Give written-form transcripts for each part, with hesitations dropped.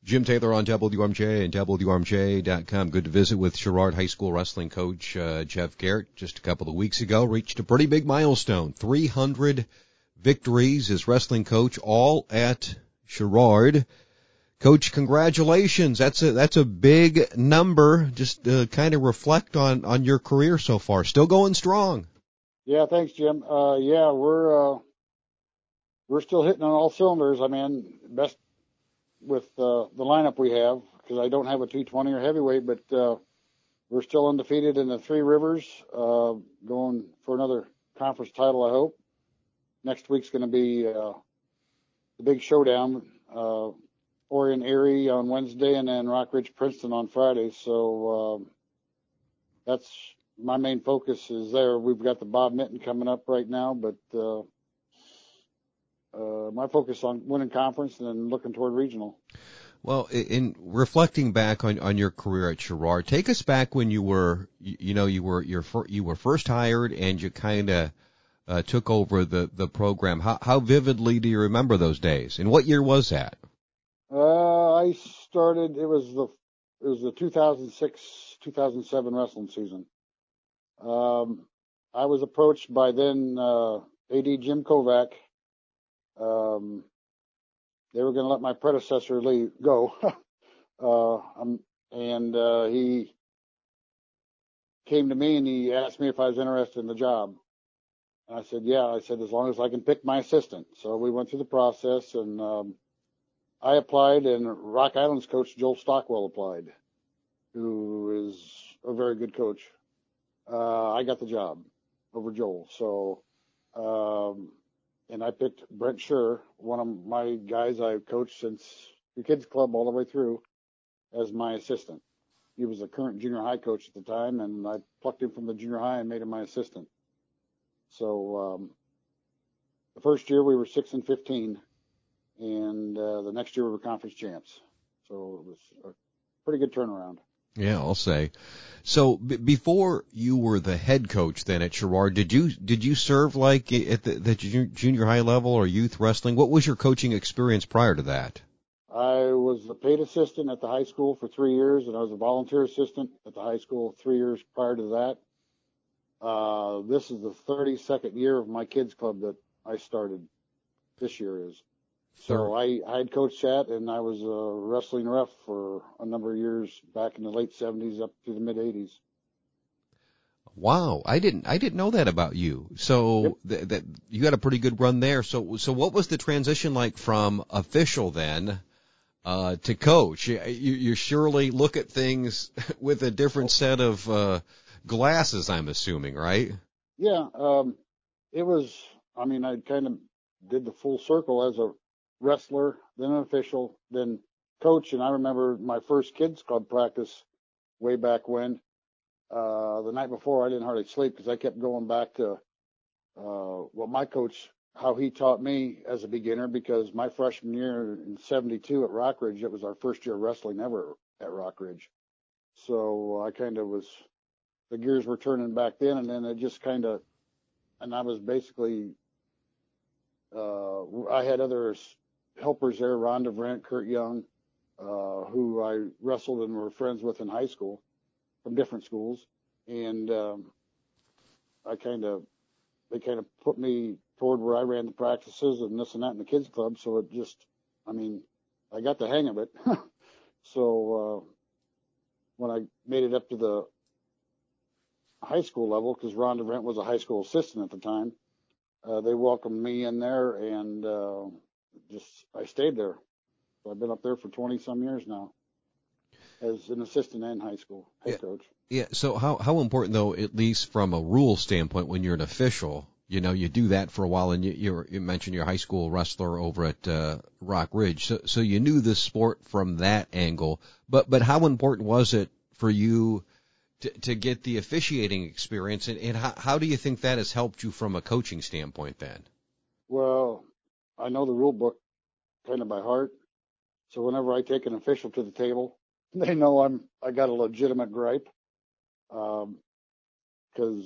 Jim Taylor on WRMJ and WRMJ.com. Good to visit with Sherrard High School wrestling coach Jeff Garrett. Just a couple of weeks ago, reached a pretty big milestone. 300 victories as wrestling coach, all at Sherrard. Coach, congratulations. That's a big number. Just kind of reflect on your career so far. Still going strong. Yeah, thanks, Jim. We're still hitting on all cylinders. I mean, best with the lineup we have, because I don't have a 220 or heavyweight, but we're still undefeated in the Three Rivers, going for another conference title, I hope. Next week's going to be the big showdown, Orion Erie on Wednesday, and then Rock Ridge Princeton on Friday. So that's my main focus is there. We've got the Bob Minton coming up right now, but my focus on winning conference and then looking toward regional. Well, in reflecting back on your career at Sherrard, take us back when you were first hired and you kind of took over the program. How vividly do you remember those days? And what year was that? I started. It was the 2006-2007 wrestling season. I was approached by then AD Jim Kovac. They were going to let my predecessor go. He came to me and he asked me if I was interested in the job. And I said, yeah. I said, as long as I can pick my assistant. So we went through the process, and I applied, and Rock Island's coach, Joel Stockwell, applied, who is a very good coach. I got the job over Joel. So, and I picked Brent Scher, one of my guys I've coached since the kids club all the way through, as my assistant. He was a current junior high coach at the time, and I plucked him from the junior high and made him my assistant. So the first year we were 6-15, and the next year we were conference champs. So it was a pretty good turnaround. Yeah, I'll say. So before you were the head coach then at Sherrard, did you serve like at the junior high level or youth wrestling? What was your coaching experience prior to that? I was a paid assistant at the high school for 3 years, and I was a volunteer assistant at the high school 3 years prior to that. This is the 32nd year of my kids club that I started. This year is. So I had coached that, and I was a wrestling ref for a number of years back in the late 70s up to the mid 80s. Wow, I didn't know that about you. So Yep. that you had a pretty good run there. So what was the transition like from official then to coach? You surely look at things with a different set of glasses, I'm assuming, right? Yeah, it was. I mean, I kind of did the full circle as a wrestler, then an official, then coach. And I remember my first kids club practice way back when. The night before, I didn't hardly sleep because I kept going back to what my coach, how he taught me as a beginner, because my freshman year in 72 at Rock Ridge, it was our first year of wrestling ever at Rock Ridge. So I kind of was, the gears were turning back then, and then it just kind of, and I was basically, I had other helpers there, Rhonda Vrent, Kurt Young, who I wrestled and were friends with in high school from different schools. And they kind of put me toward where I ran the practices and this and that in the kids club. So it just, I mean, I got the hang of it. So when I made it up to the high school level, because Rhonda Vrent was a high school assistant at the time, they welcomed me in there, and I stayed there. So I've been up there for 20 some years now as an assistant and high school head coach. Yeah. So how important though, at least from a rule standpoint, when you're an official, you do that for a while, and you mentioned your high school wrestler over at Rock Ridge, so you knew the sport from that angle. But how important was it for you to get the officiating experience, and how do you think that has helped you from a coaching standpoint then? Well, I know the rule book kind of by heart, so whenever I take an official to the table, they know I got a legitimate gripe, because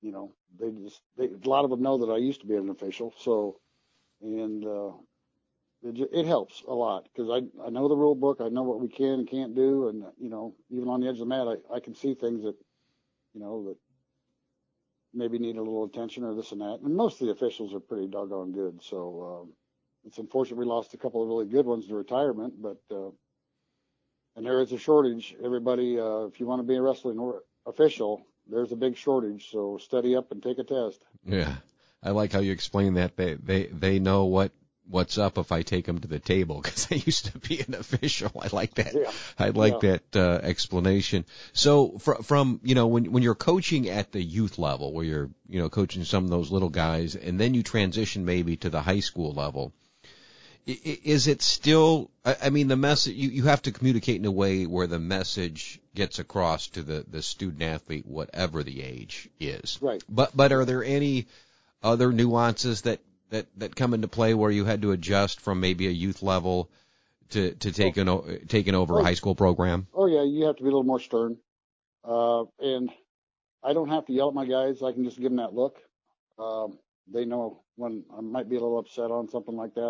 a lot of them know that I used to be an official. So, and it helps a lot because I know the rule book. I know what we can and can't do. And, even on the edge of the mat, I can see things that, that maybe need a little attention or this and that. And most of the officials are pretty doggone good. So it's unfortunate we lost a couple of really good ones to retirement, but and there is a shortage. Everybody, if you want to be a wrestling official, there's a big shortage. So study up and take a test. Yeah, I like how you explain that. They know what's up if I take them to the table because I used to be an official. I like that. Yeah. I like that explanation. So from when you're coaching at the youth level, where you're coaching some of those little guys, and then you transition maybe to the high school level. Is it still, I mean, the message, you have to communicate in a way where the message gets across to the student athlete, whatever the age is. Right. But are there any other nuances that come into play where you had to adjust from maybe a youth level to taking over a high school program? Oh, yeah, you have to be a little more stern. And I don't have to yell at my guys. I can just give them that look. They know when I might be a little upset on something like that.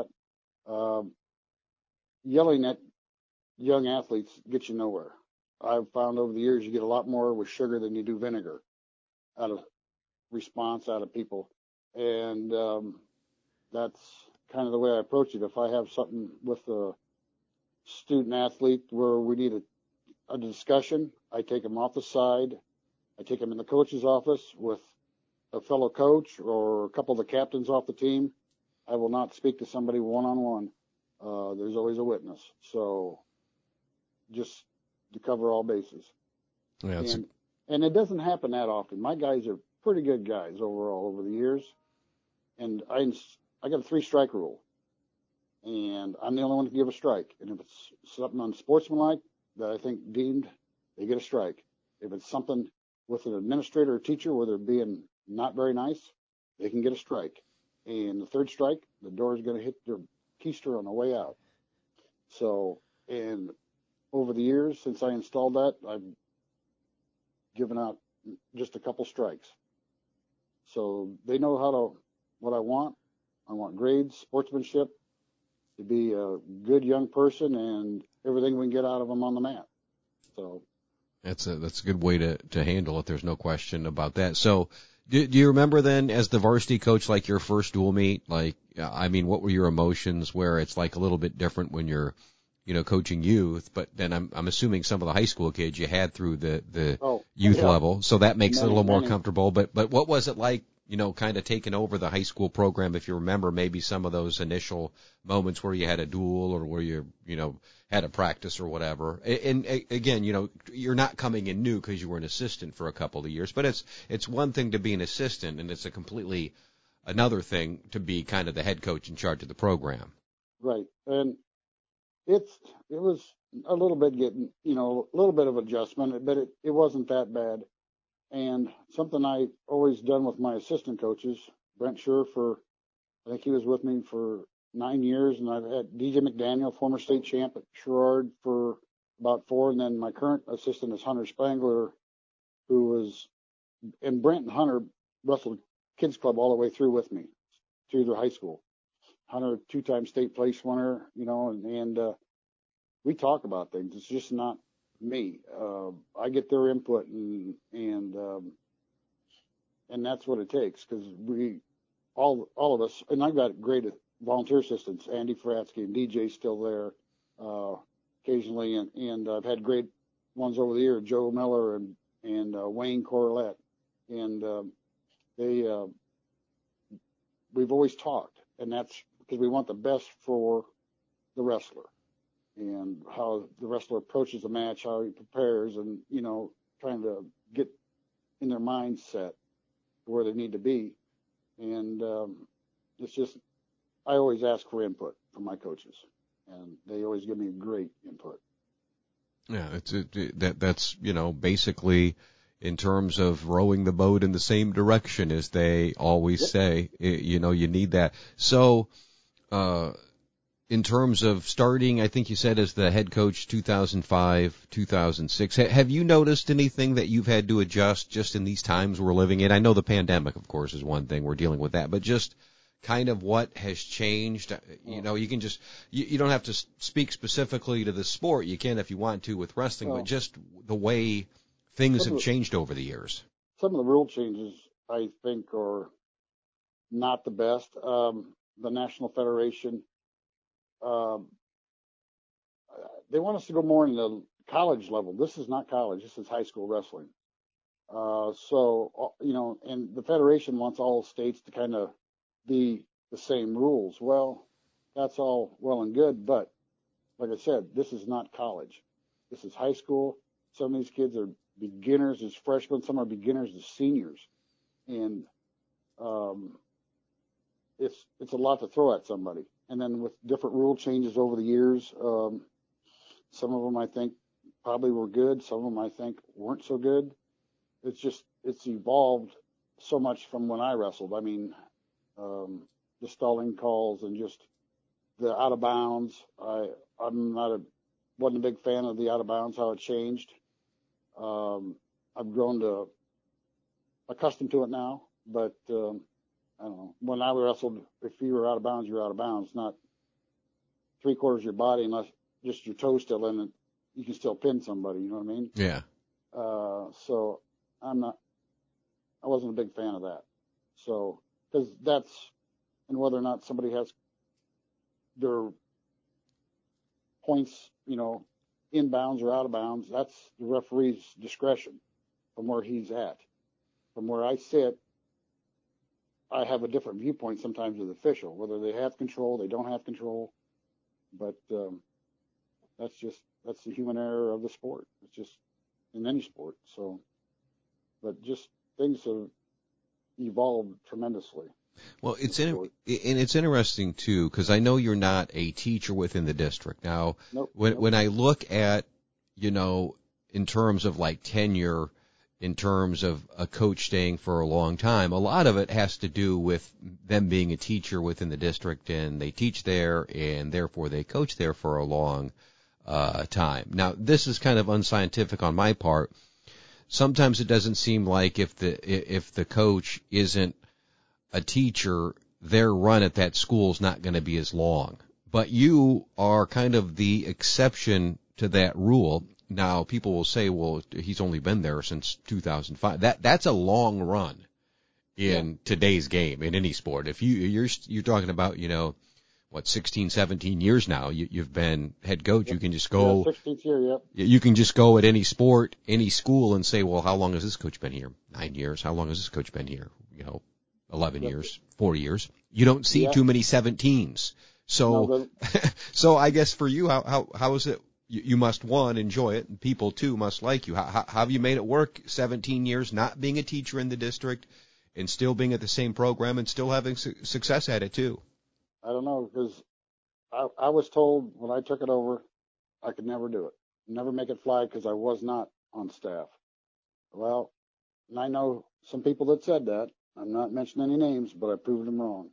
Yelling at young athletes gets you nowhere. I've found over the years you get a lot more with sugar than you do vinegar out of response out of people. And that's kind of the way I approach it. If I have something with a student athlete where we need a discussion, I take them off the side. I take them in the coach's office with a fellow coach or a couple of the captains off the team. I will not speak to somebody one-on-one. There's always a witness. So just to cover all bases. Yeah, and it doesn't happen that often. My guys are pretty good guys overall over the years. And I got a 3-strike rule. And I'm the only one to give a strike. And if it's something unsportsmanlike that I think deemed, they get a strike. If it's something with an administrator or teacher where they're being not very nice, they can get a strike. And the 3rd strike, the door is going to hit their keister on the way out. So, and over the years since I installed that, I've given out just a couple strikes. So they know what I want. I want grades, sportsmanship, to be a good young person, and everything we can get out of them on the mat. So that's a good way to handle it. There's no question about that. So. Do you remember then, as the varsity coach, like your first dual meet? Like, I mean, what were your emotions? Where it's like a little bit different when you're, coaching youth, but then I'm assuming some of the high school kids you had through the youth level, so that makes it a little more comfortable. But what was it like, kind of taking over the high school program? If you remember, maybe some of those initial moments where you had a duel or where you had a practice or whatever. And again, you're not coming in new because you were an assistant for a couple of years, but it's one thing to be an assistant, and it's a completely another thing to be kind of the head coach in charge of the program. Right. And it was a little bit getting, a little bit of adjustment, but it wasn't that bad. And something I always done with my assistant coaches, Brent Scher I think he was with me for 9 years, and I've had DJ McDaniel, former state champ at Sherrard, for about 4, and then my current assistant is Hunter Spangler, and Brent and Hunter wrestled kids club all the way through with me, through their high school. Hunter, 2-time state place winner, and we talk about things. It's just not me. I get their input, and that's what it takes, because we all of us, and I've got great volunteer assistants. Andy Fratsky and DJ's still there occasionally, and I've had great ones over the years, Joe Miller and Wayne Corlett, and we've always talked, and that's because we want the best for the wrestler and how the wrestler approaches the match, how he prepares, and trying to get in their mindset where they need to be. And it's just, I always ask for input from my coaches, and they always give me great input. Yeah, that's basically in terms of rowing the boat in the same direction, as they always say. You need that. So, in terms of starting, I think you said as the head coach 2005, 2006. Have you noticed anything that you've had to adjust just in these times we're living in? I know the pandemic, of course, is one thing. We're dealing with that. But just kind of what has changed? You know, you can just, you don't have to speak specifically to the sport. You can if you want to with wrestling, but just the way things have changed over the years. Some of the rule changes, I think, are not the best. The National Federation, they want us to go more into college level. This is not college. This is high school wrestling. So, you know, and the Federation wants all states to kind of be the same rules. Well, that's all well and good, but like I said, this is not college. This is high school. Some of these kids are beginners as freshmen. Some are beginners as seniors. And it's a lot to throw at somebody. And then with different rule changes over the years, some of them I think probably were good. Some of them I think weren't so good. It's evolved so much from when I wrestled. I mean, the stalling calls and just the out of bounds. Wasn't a big fan of the out of bounds, how it changed. I've grown to accustomed to it now, but I don't know. When I wrestled, if you were out of bounds, you're out of bounds, not 3/4 of your body, unless just your toe still in it. You can still pin somebody. You know what I mean? Yeah. So I wasn't a big fan of that. So, because and whether or not somebody has their points, you know, in bounds or out of bounds, that's the referee's discretion from where he's at. From where I sit, I have a different viewpoint sometimes with the official, whether they have control, they don't have control. But that's the human error of the sport. It's just in any sport. So, but just things have evolved tremendously. Well, it's interesting too, because I know you're not a teacher within the district. Now, when I look at, you know, in terms of like tenure, in terms of a coach staying for a long time, a lot of it has to do with them being a teacher within the district, and they teach there, and therefore they coach there for a long time. Now, this is kind of unscientific on my part. Sometimes it doesn't seem like if the coach isn't a teacher, their run at that school is not going to be as long. But you are kind of the exception to that rule. Now, people will say, well, he's only been there since 2005. That's a long run in today's game, in any sport. If you're talking about, you know, what, 16, 17 years now, you've been head coach. You can just go. 16th year, yep. You can just go at any sport, any school, and say, well, how long has this coach been here? 9 years. How long has this coach been here? You know, 11 years, 4 years. You don't see too many 17s. So, so I guess for you, how is it? You must, one, enjoy it, and people, too, must like you. How have you made it work 17 years not being a teacher in the district and still being at the same program and still having success at it, too? I don't know, because I was told when I took it over I could never do it, never make it fly, because I was not on staff. Well, and I know some people that said that. I'm not mentioning any names, but I proved them wrong.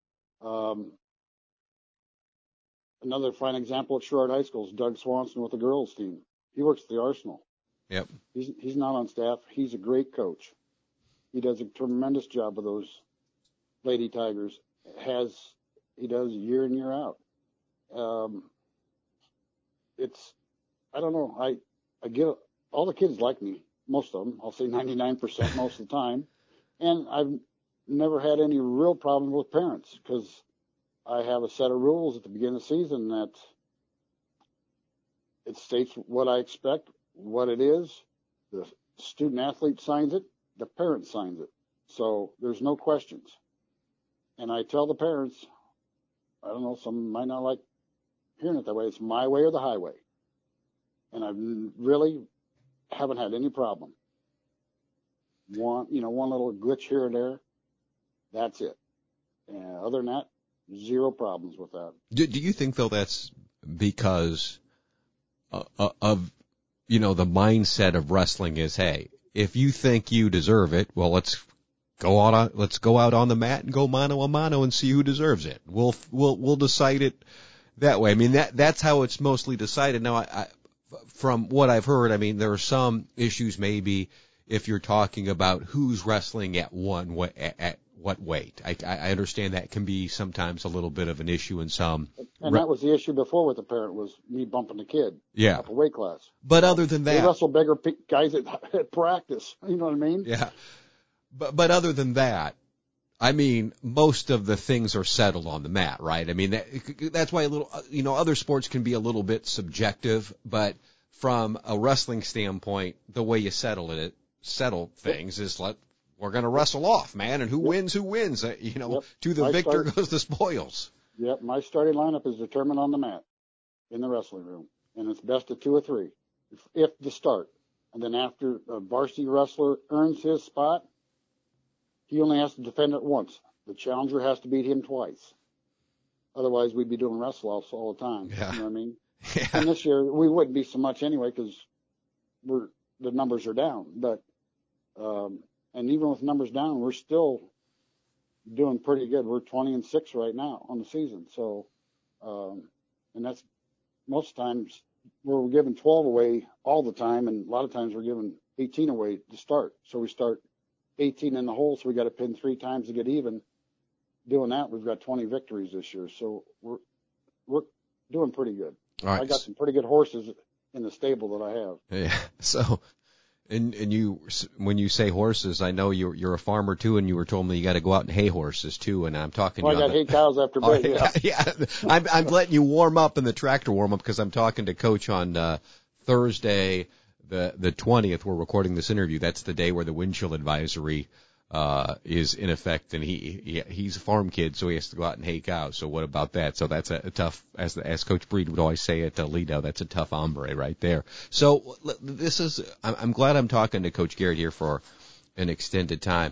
Another fine example at Sherrard High School is Doug Swanson with the girls team. He works at the Arsenal. Yep. He's not on staff. He's a great coach. He does a tremendous job with those Lady Tigers. He does year in, year out. I don't know. I get all the kids like me, most of them. I'll say 99% most of the time. And I've never had any real problem with parents, because I have a set of rules at the beginning of the season that it states what I expect, what it is. The student athlete signs it, the parent signs it. So there's no questions. And I tell the parents, I don't know, some might not like hearing it that way. It's my way or the highway. And I really haven't had any problem. One little glitch here and there, that's it. And other than that, zero problems with that. Do you think, though, that's because of, you know, the mindset of wrestling is, hey, if you think you deserve it, well, let's go out on the mat and go mano a mano and see who deserves it. We'll decide it that way. I mean, that's how it's mostly decided. Now, from what I've heard, I mean, there are some issues maybe if you're talking about who's wrestling at what weight? I understand that can be sometimes a little bit of an issue in some. And that was the issue before with the parent, was me bumping the kid up a weight class. But other than that, they wrestle bigger guys at practice. You know what I mean? Yeah. But other than that, I mean, most of the things are settled on the mat, right? I mean, that's why other sports can be a little bit subjective, but from a wrestling standpoint, the way you settle things is we're going to wrestle off, man, and who wins. To the victor goes the spoils. Yep, my starting lineup is determined on the mat in the wrestling room, and it's best of 2 or 3 if to start. And then after a varsity wrestler earns his spot, he only has to defend it once. The challenger has to beat him twice. Otherwise, we'd be doing wrestle-offs all the time. Yeah. You know what I mean? Yeah. And this year, we wouldn't be so much anyway because the numbers are down. But and even with numbers down, we're still doing pretty good. We're 20-6 right now on the season. So, and that's most times we're giving 12 away all the time, and a lot of times we're giving 18 away to start. So we start 18 in the hole, so we got to pin 3 times to get even. Doing that, we've got 20 victories this year, so we're doing pretty good. All right. I got some pretty good horses in the stable that I have. Yeah. So, and you, when you say horses, I know you're a farmer too, and you were told me you got to go out and hay horses too, and I'm talking. Well, I got hay cows after bed. Yeah. I'm letting you warm up in the tractor warm up because I'm talking to Coach on Thursday, the 20th. We're recording this interview. That's the day where the wind chill advisory is in effect, and he's a farm kid, so he has to go out and hay cows. So what about that? So that's a tough, as Coach Breed would always say at Lido, that's a tough hombre right there. So I'm glad I'm talking to Coach Garrett here for an extended time.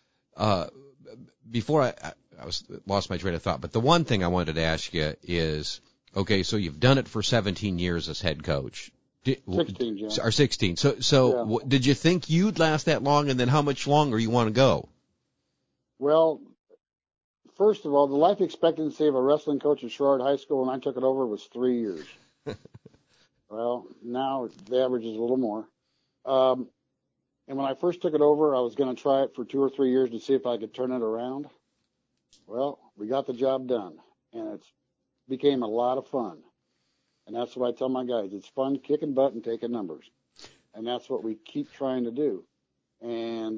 Before I lost my train of thought, but the one thing I wanted to ask you is, okay, so you've done it for 17 years as head coach. 16, Jim. Or 16. So Yeah. Did you think you'd last that long, and then how much longer you want to go? Well, first of all, the life expectancy of a wrestling coach at Sherrard High School when I took it over was 3 years. Well, now the average is a little more. And when I first took it over, I was going to try it for 2 or 3 years to see if I could turn it around. Well, we got the job done, and it became a lot of fun. And that's what I tell my guys. It's fun kicking butt and taking numbers. And that's what we keep trying to do. And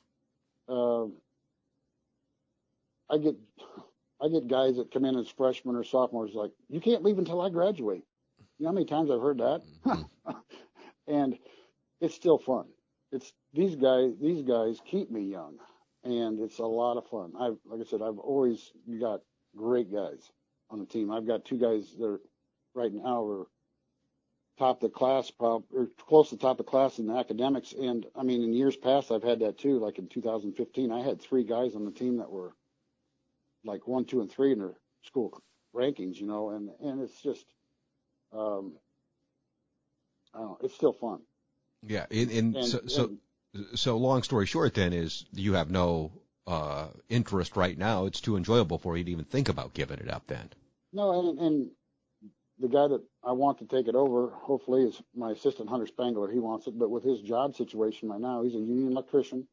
I get guys that come in as freshmen or sophomores like, you can't leave until I graduate. You know how many times I've heard that? And it's still fun. It's these guys keep me young, and it's a lot of fun. Like I said, I've always got great guys on the team. I've got 2 guys that are right now are top of the class, or close to the top of the class in the academics. And I mean, in years past, I've had that too. Like in 2015, I had 3 guys on the team that were like 1, 2, and 3 in their school rankings, you know, and it's just, I don't know, it's still fun. Yeah. So long story short then is you have no, interest right now. It's too enjoyable for you to even think about giving it up then. No. And the guy that I want to take it over, hopefully, is my assistant, Hunter Spangler. He wants it, but with his job situation right now, he's a union electrician.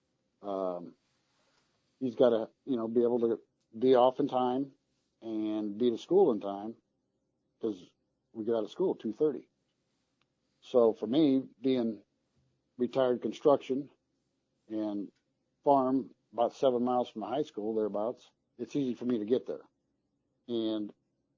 He's got to, be able to be off in time and be to school in time because we get out of school at 2:30. So for me, being retired construction and farm about 7 miles from the high school, thereabouts, it's easy for me to get there. And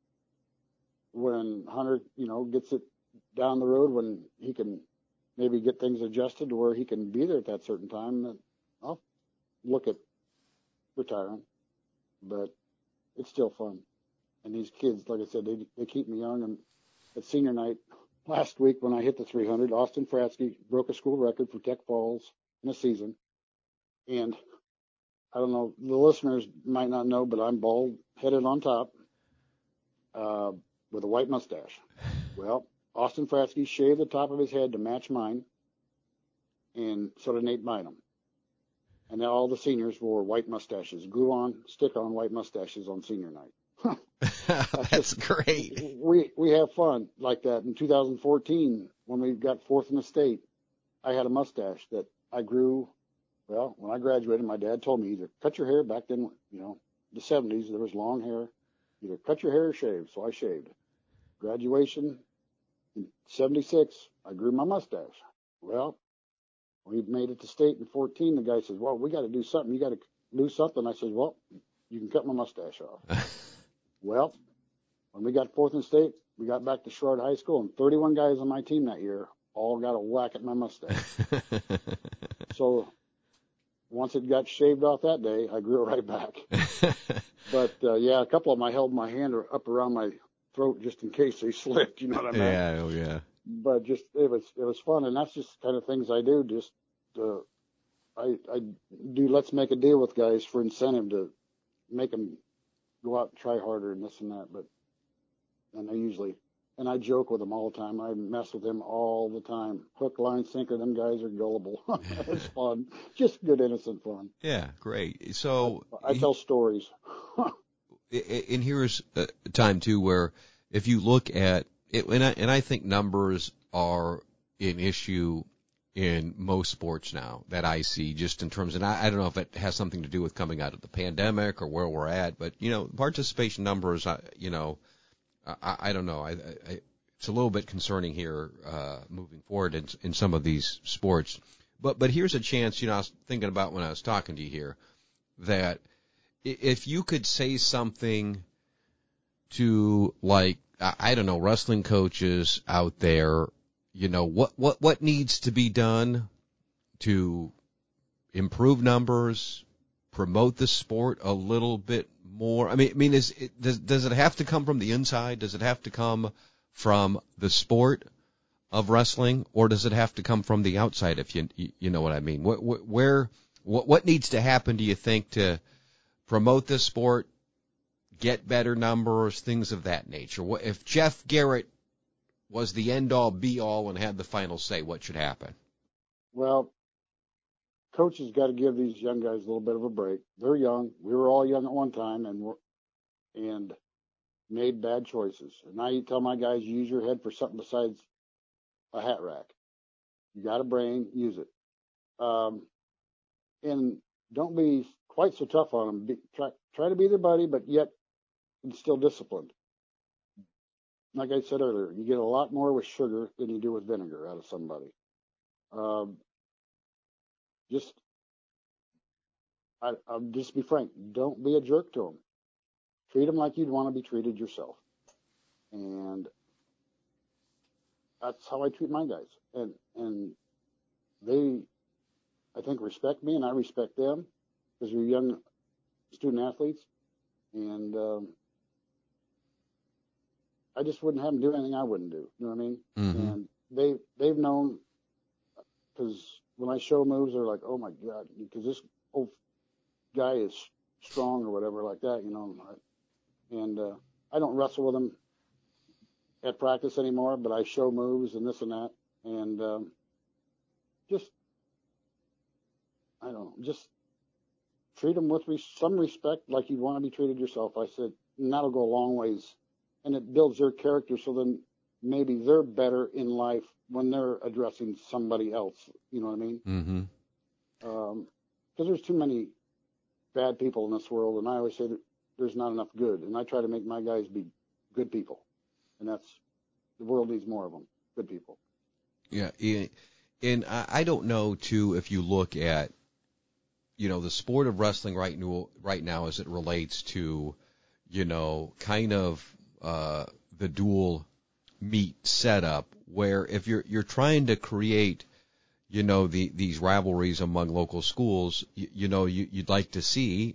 when Hunter, gets it down the road, when he can maybe get things adjusted to where he can be there at that certain time, then I'll look at retiring. But it's still fun. And these kids, like I said, they keep me young. And at senior night last week when I hit the 300, Austin Fratsky broke a school record for Tech Falls in a season. And I don't know, the listeners might not know, but I'm bald, headed on top, with a white mustache. Well, Austin Fratsky shaved the top of his head to match mine, and so did Nate Bynum. And now all the seniors wore white mustaches, stick-on white mustaches on senior night. That's great. We have fun like that. In 2014, when we got 4th in the state, I had a mustache that I grew Well, when I graduated, my dad told me either cut your hair. Back then, the 70s, there was long hair. Either cut your hair or shave. So I shaved. Graduation in 76, I grew my mustache. Well, we made it to state in 14. The guy says, well, we got to do something. You got to do something. I says, well, you can cut my mustache off. Well, when we got fourth in state, we got back to Sherrard High School, and 31 guys on my team that year all got a whack at my mustache. So once it got shaved off that day, I grew it right back. But, yeah, a couple of them I held my hand up around my throat just in case they slipped, you know what I mean? Yeah, oh yeah. But just it was fun, and that's just the kind of things I do. Just I do let's make a deal with guys for incentive to make them go out and try harder and this and that. But and I joke with them all the time. I mess with them all the time. Hook, line, sinker. Them guys are gullible. It's fun, just good innocent fun. Yeah, great. So I tell stories. And here's a time too where if you look at it, and I think numbers are an issue in most sports now that I see, just in terms, and I don't know if it has something to do with coming out of the pandemic or where we're at, but participation numbers, I don't know. It's a little bit concerning here moving forward in some of these sports. But here's a chance. I was thinking about when I was talking to you here that if you could say something to, like, I don't know, wrestling coaches out there, what needs to be done to improve numbers, promote the sport a little bit more? I mean, does it have to come from the inside? Does it have to come from the sport of wrestling, or does it have to come from the outside? If you know what I mean, what needs to happen, do you think, to promote this sport, get better numbers, things of that nature? If Jeff Garrett was the end-all, be-all and had the final say, what should happen? Well, coaches got to give these young guys a little bit of a break. They're young. We were all young at one time and made bad choices. And now you tell my guys, use your head for something besides a hat rack. You got a brain, use it. And don't be quite so tough on them. Try to be their buddy, but yet instill discipline. Like I said earlier, you get a lot more with sugar than you do with vinegar out of somebody. I'll just be frank. Don't be a jerk to them. Treat them like you'd want to be treated yourself. And that's how I treat my guys. And they, I think, respect me, and I respect them because we're young student athletes. And I just wouldn't have them do anything I wouldn't do. You know what I mean? Mm-hmm. And they've known, because when I show moves, they're like, oh my God, because this old guy is strong or whatever like that, And I don't wrestle with them at practice anymore, but I show moves and this and that. And just treat them with some respect like you'd want to be treated yourself. I said, and that'll go a long ways. And it builds their character, so then maybe they're better in life when they're addressing somebody else. You know what I mean? Mm-hmm. Because there's too many bad people in this world, and I always say that there's not enough good. And I try to make my guys be good people. And the world needs more of them, good people. Yeah, and I don't know, too, if you look at, the sport of wrestling right now as it relates to, kind of the dual meet setup, where if you're trying to create, these rivalries among local schools, you'd like to see,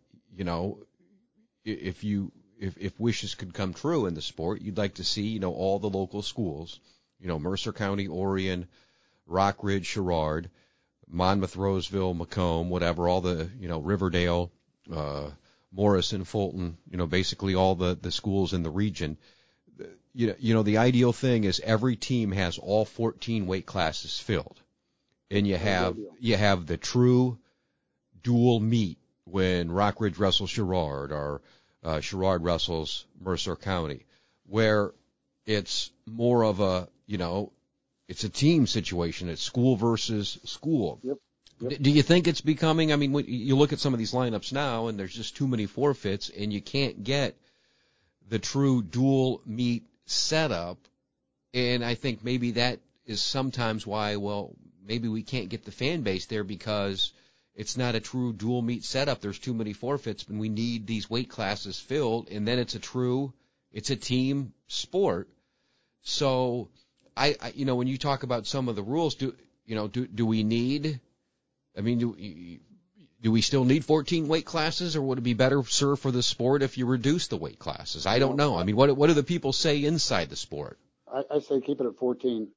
if wishes could come true in the sport, you'd like to see, all the local schools, Mercer County, Orion, Rockridge, Sherrard, Monmouth, Roseville, Macomb, whatever, all the, Riverdale, Morrison, Fulton, basically all the schools in the region. The ideal thing is every team has all 14 weight classes filled. And you have the true dual meet when Rockridge wrestles Sherrard or Sherrard wrestles Mercer County, where it's more of a, it's a team situation. It's school versus school. Yep. Yep. Do you think it's becoming, I mean, when you look at some of these lineups now, and there's just too many forfeits, and you can't get the true dual meet setup, and I think maybe that is sometimes why, well, maybe we can't get the fan base there because it's not a true dual meet setup. There's too many forfeits, and we need these weight classes filled, and then it's a team sport. So I when you talk about some of the rules, do we need, I mean, do we still need 14 weight classes, or would it be better served for the sport if you reduce the weight classes? I don't know. I mean, what do the people say inside the sport? I say keep it at 14.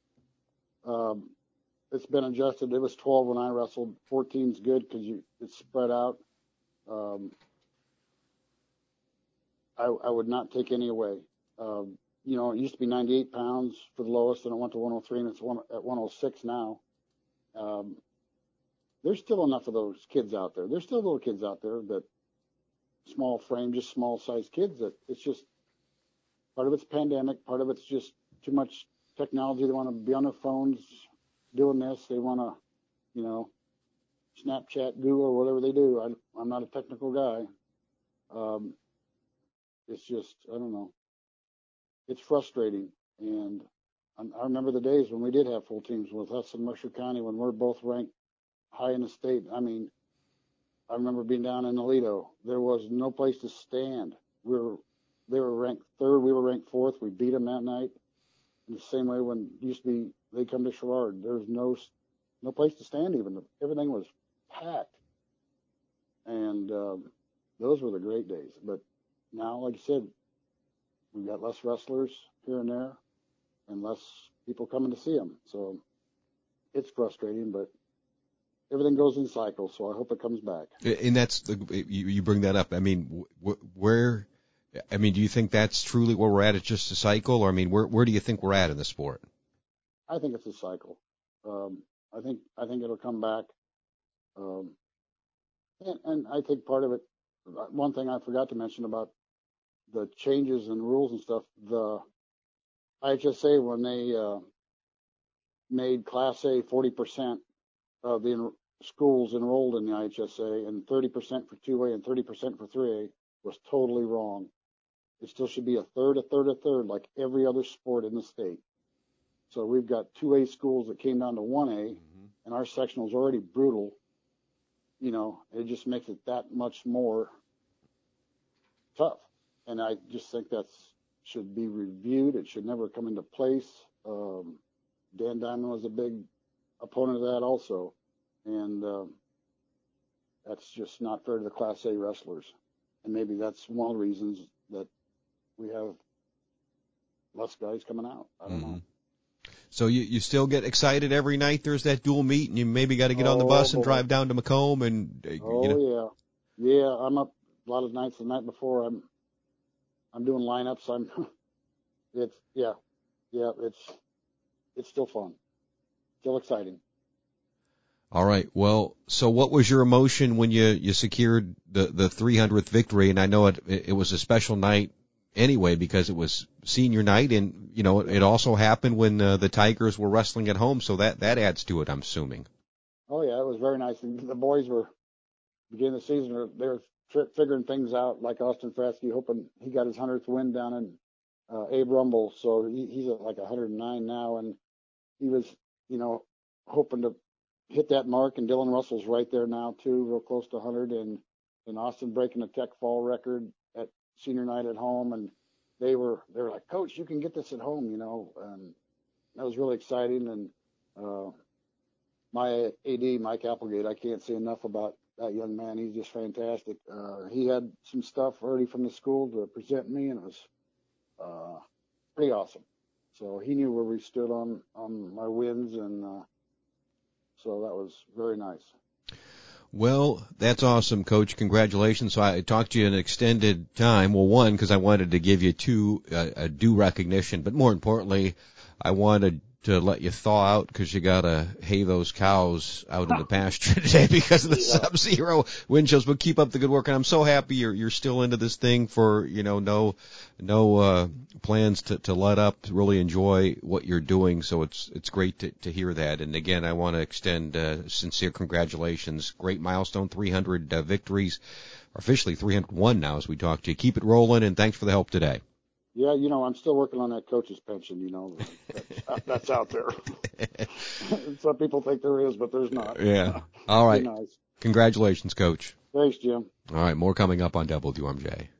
It's been adjusted. It was 12 when I wrestled. 14's good because it's spread out. I would not take any away. It used to be 98 pounds for the lowest, and it went to 103, and it's at 106 now. There's still enough of those kids out there. There's still little kids out there that small frame, just small sized kids that it's just part of it's pandemic, part of it's just too much technology. They want to be on their phones doing this. They want to, Snapchat, Google, whatever they do. I'm not a technical guy. It's just, I don't know. It's frustrating. And I remember the days when we did have full teams with us in Mercer County when we're both ranked high in the state. I mean, I remember being down in Aledo. There was no place to stand. They were ranked third. We were ranked fourth. We beat them that night. In the same way when it used to be, they come to Sherrard. There was no place to stand even. Everything was packed. And those were the great days. But now, like I said, we've got less wrestlers here and there and less people coming to see them. So it's frustrating, but everything goes in cycles, so I hope it comes back. And that's you bring that up. I mean, do you think that's truly where we're at? It's just a cycle, or I mean, where do you think we're at in the sport? I think it's a cycle. I think it'll come back. And I think part of it. One thing I forgot to mention about the changes in rules and stuff. The IHSA, when they made Class A 40% of the schools enrolled in the IHSA and 30% for 2A and 30% for 3A, was totally wrong. It still should be a third, like every other sport in the state. So we've got 2A schools that came down to 1A, and our sectional is already brutal. It just makes it that much more tough. And I just think that should be reviewed. It should never come into place. Dan Diamond was a big opponent of that also. And that's just not fair to the Class A wrestlers. And maybe that's one of the reasons that we have less guys coming out. I don't know. So you still get excited every night there's that dual meet, and you maybe got to get on the bus and drive down to Macomb and yeah, I'm up a lot of nights the night before. I'm doing lineups. It's still fun, still exciting. All right. Well, so what was your emotion when you secured the 300th victory? And I know it was a special night anyway because it was senior night, and it also happened when the Tigers were wrestling at home, so that adds to it, I'm assuming. Oh yeah, it was very nice. And the boys were beginning of the season. They were figuring things out, like Austin Fratsky, hoping he got his 100th win down in Abe Rumble. So he's at like 109 now, and he was hoping to hit that mark. And Dylan Russell's right there now too, real close to 100, and Austin breaking the Tech Fall record at senior night at home, and they were like, Coach, you can get this at home, and that was really exciting. And my AD, Mike Applegate, I can't say enough about that young man. He's just fantastic. He had some stuff already from the school to present me, and it was pretty awesome. So he knew where we stood on my wins, and so that was very nice. Well, that's awesome, Coach. Congratulations. So I talked to you in an extended time. Well, one, because I wanted to give you due recognition, but more importantly, I wanted to let you thaw out because you got to hay those cows out in the pasture today because of the sub-zero wind chills. But keep up the good work, and I'm so happy you're still into this thing for no plans to let up. Really enjoy what you're doing, so it's great to hear that. And again, I want to extend sincere congratulations. Great milestone, 300 victories, officially 301 now as we talk to you. Keep it rolling, and thanks for the help today. Yeah, I'm still working on that coach's pension, that's out there. Some people think there is, but there's not. Yeah. All right. Nice. Congratulations, Coach. Thanks, Jim. All right, more coming up on WRMJ.